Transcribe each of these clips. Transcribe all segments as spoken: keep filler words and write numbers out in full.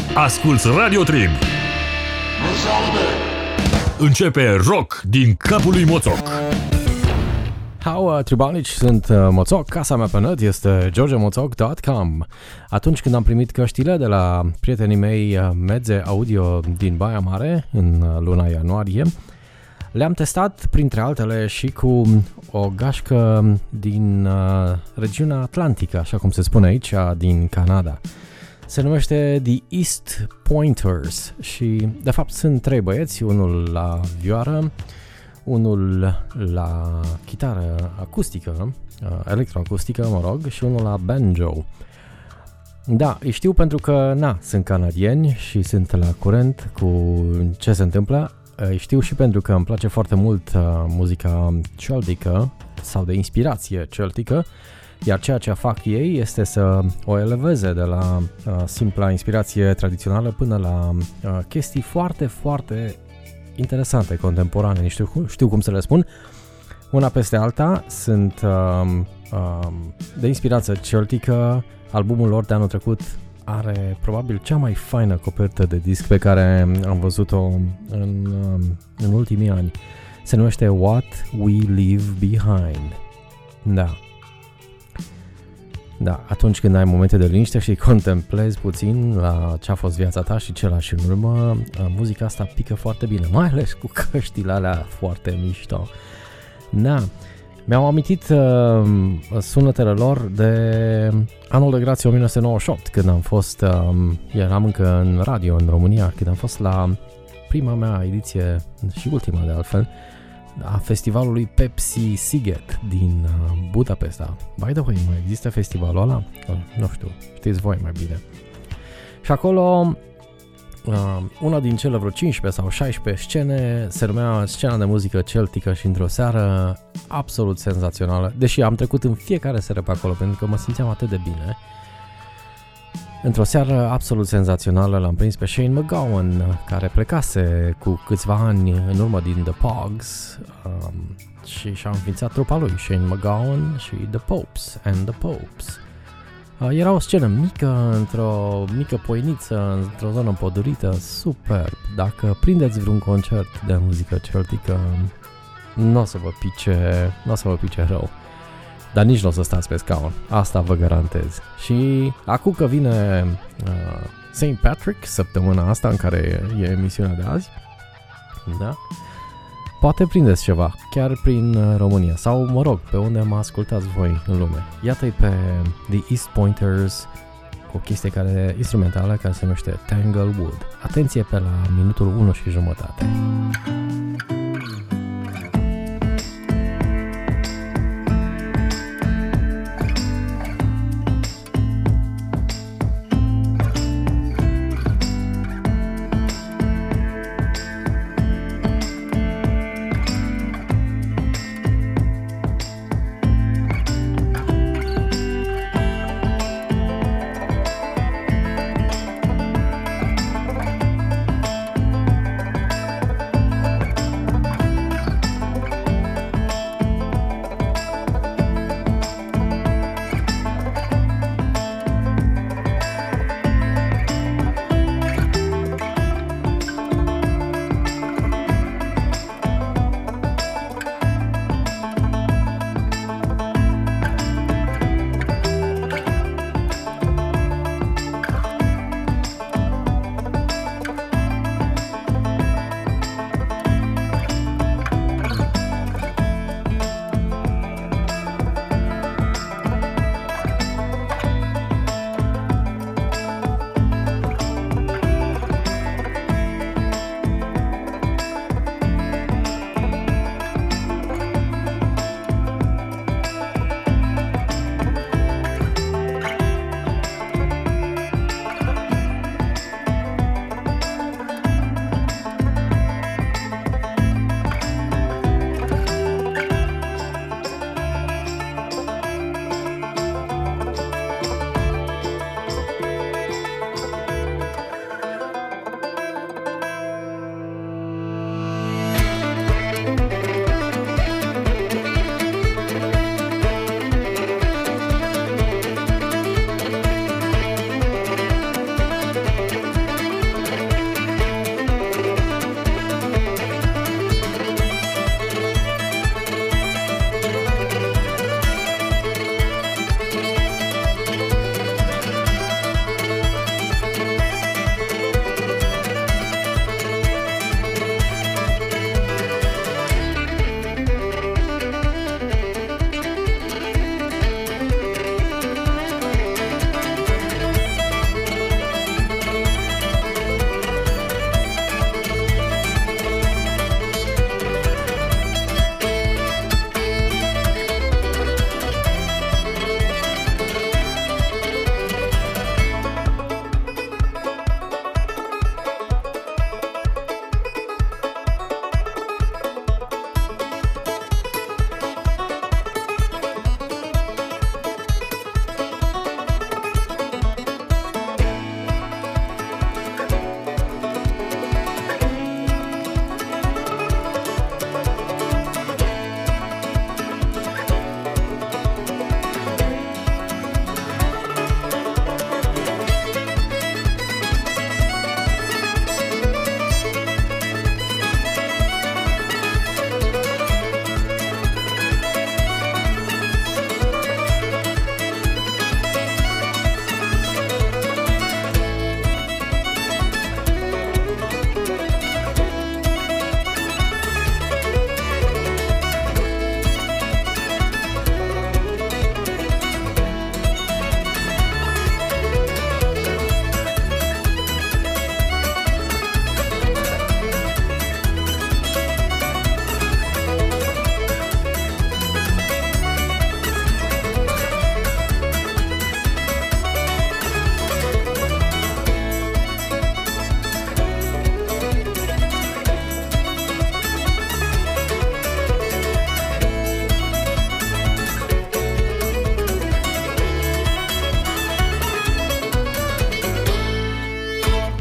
Asculți Radio Trib. Începe rock din capul lui Moțoc. Hau, tribalici, sunt uh, Moțoc, casa mea pe net este george moțoc punct com. Atunci când am primit căștile de la prietenii mei uh, Medze Audio din Baia Mare în uh, luna ianuarie, le-am testat printre altele și cu o gașcă din uh, regiunea Atlantică, așa cum se spune aici, din Canada. Se numește The East Pointers și de fapt sunt trei băieți, unul la vioară, unul la chitară acustică, electroacustică, mă rog, și unul la banjo. Da, îi știu pentru că, na, sunt canadieni și sunt la curent cu ce se întâmplă. Îi știu și pentru că îmi place foarte mult uh, muzica celtică sau de inspirație celtică, iar ceea ce fac ei este să o eleveze de la uh, simpla inspirație tradițională până la uh, chestii foarte, foarte interesante, contemporane, știu, știu cum să le spun, una peste alta. Sunt uh, uh, de inspirație celtică. Albumul lor de anul trecut are probabil cea mai faină copertă de disc pe care am văzut-o în, uh, în ultimii ani. Se numește What We Leave Behind. Da. Da, atunci când ai momente de liniște și contemplezi puțin la ce a fost viața ta și ce lași în urmă, muzica asta pică foarte bine, mai ales cu căștile alea foarte mișto. Da, mi-am amintit uh, sunetele lor de anul de grație nouăsprezece nouăzeci și opt, când am fost, uh, eram încă în radio în România, când am fost la prima mea ediție și ultima de altfel, a festivalului Pepsi Siget din Budapesta. By the way, mai există festivalul ăla? Nu știu, știți voi mai bine. Și acolo, una din cele vreo cincisprezece sau șaisprezece scene se numea Scena de muzică celtică și într-o seară absolut senzațională, deși am trecut în fiecare seară pe acolo pentru că mă simțeam atât de bine. Într-o seară absolut senzațională l-am prins pe Shane MacGowan, care plecase cu câțiva ani în urmă din The Pogues um, și și-a înființat trupa lui, Shane MacGowan și The Popes and The Popes. Uh, era o scenă mică, într-o mică poieniță, într-o zonă împădurită, superb. Dacă prindeți vreun concert de muzică celtică, nu o să vă pice, nu o să vă pice rău. Dar nici nu o să stați pe scaun, asta vă garantez. Și acum că vine uh, Saint Patrick, săptămâna asta în care e emisiunea de azi, da? Poate prindeți ceva, chiar prin uh, România, sau mă rog, pe unde mă ascultați voi în lume. Iată-i pe The East Pointers cu o chestie care, instrumentală care se numește Tanglewood. Atenție pe la minutul unu și jumătate.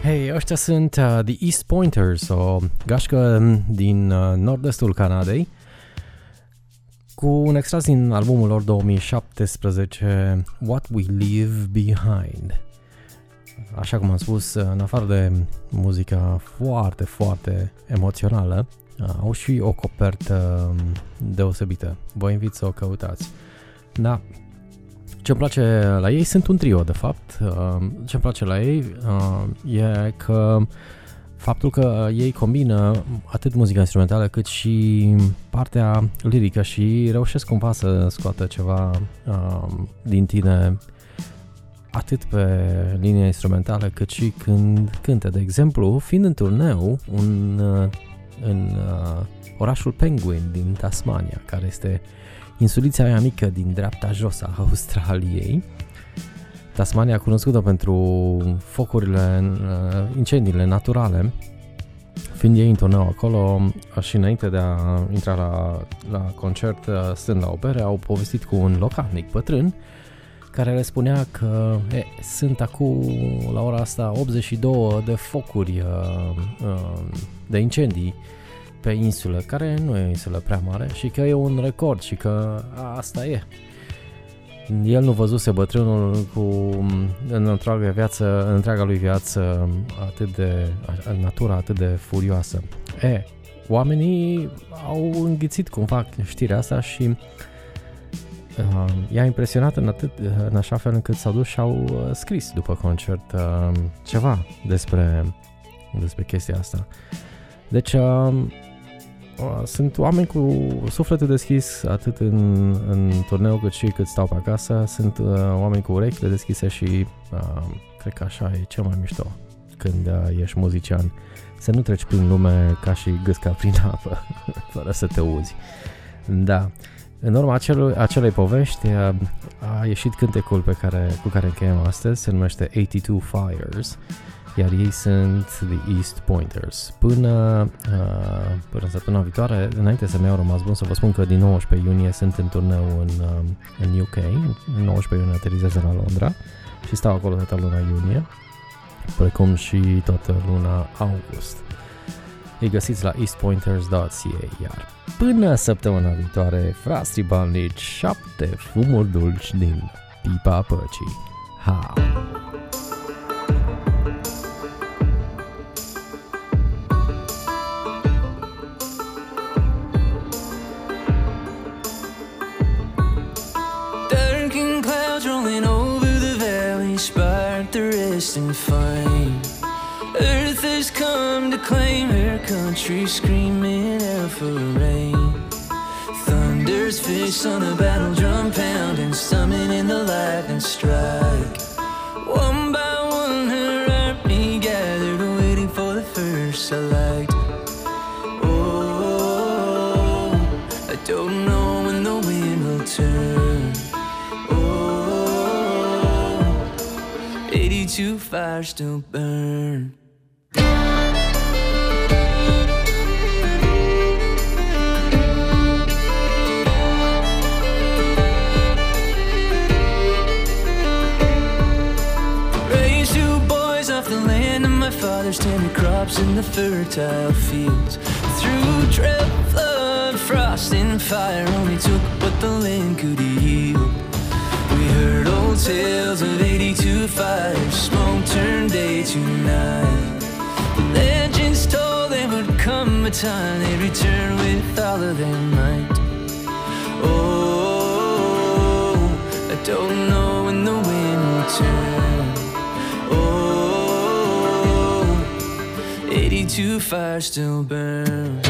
Hei, ăștia sunt uh, The East Pointers, o gașcă din uh, nord-estul Canadei, cu un extras din albumul lor două mii șaptesprezece, What We Leave Behind. Așa cum am spus, în afară de muzica foarte, foarte emoțională, uh, au și o copertă deosebită. Vă invit să o căutați. Da. Ce-mi place la ei, sunt un trio de fapt. Ce-mi place la ei e că faptul că ei combină atât muzica instrumentală cât și partea lirică și reușesc cumva să scoată ceva din tine atât pe linia instrumentală cât și când cântă. De exemplu, fiind în turneu un, în orașul Penguin din Tasmania, care este insulița aia mică din dreapta jos a Australiei. Tasmania cunoscută pentru focurile, incendiile naturale. Fiind ei în turneu acolo și înainte de a intra la, la concert, stând la o bere, au povestit cu un localnic bătrân care le spunea că e, sunt acum la ora asta optzeci și două de focuri de incendii pe insulă, care nu e o insulă prea mare și că e un record și că a, asta e. El nu văzuse bătrânul cu în întreaga viață, în întreaga lui viață atât de natura atât de furioasă. E, oamenii au înghițit cumva știrea asta și uh, i-a impresionat în atât în așa fel încât s-au dus și au uh, scris după concert uh, ceva despre despre chestia asta. Deci uh, sunt oameni cu sufletul deschis atât în, în turneu cât și cât stau pe acasă. Sunt uh, oameni cu urechile deschise și uh, cred că așa e cel mai mișto când uh, ești muzician. Să nu treci prin lume ca și gâsca prin apă fără să te uzi. Da. În urma acel, acelei povești uh, a ieșit cântecul pe care, cu care încheiem astăzi. Se numește optzeci și doi Fires. Iar ei sunt The East Pointers. Până, uh, până săptămâna viitoare, înainte să-mi iau rămas bun, să vă spun că din nouăsprezece iunie sunt în turneu în, uh, în U K. În nouăsprezece iunie aterizează la Londra și stau acolo toată luna iunie, precum și toată luna august. Îi găsiți la east pointers dot c a. Iar până săptămâna viitoare, frați tribalnici, șapte fumuri dulci din pipa păcii. Ha! And fine. Earth has come to claim her country, screaming out for rain. Thunder's fist on a battle drum pounding, summoning the lightning strike. One by one her army gathered, waiting for the first light. Oh, I don't know when the wind will turn. eighty-two fires still burn. Raised two boys off the land of my fathers, tending crops in the fertile fields. Through drought, flood, frost and fire, only took what the land could yield. We heard old tales of eighty-two fires, smoke turned day to night. Legends told there would come a time they'd return with all of their might. Oh, I don't know when the wind will turn. Oh, eighty-two fires still burn.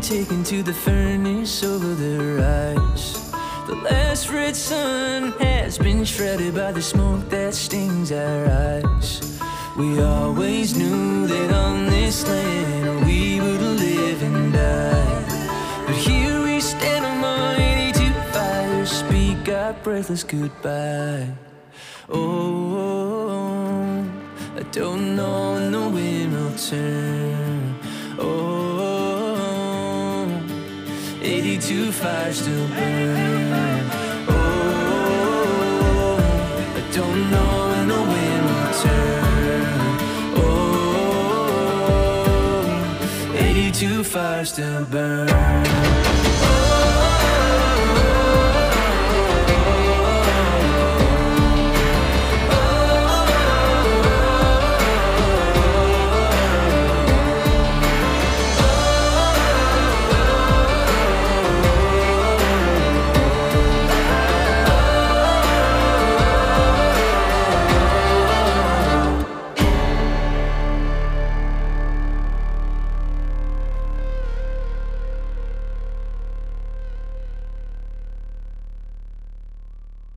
taken to the furnace over the rise. The last red sun has been shredded by the smoke that stings our eyes. We always knew that on this land we would live and die. But here we stand among eighty-two fires, speak our breathless goodbye. Oh, I don't know when the wind will turn. Oh, eighty-two fires still burn. Oh, I don't know when the wind will turn. Oh, eighty-two fires still burn. Oh,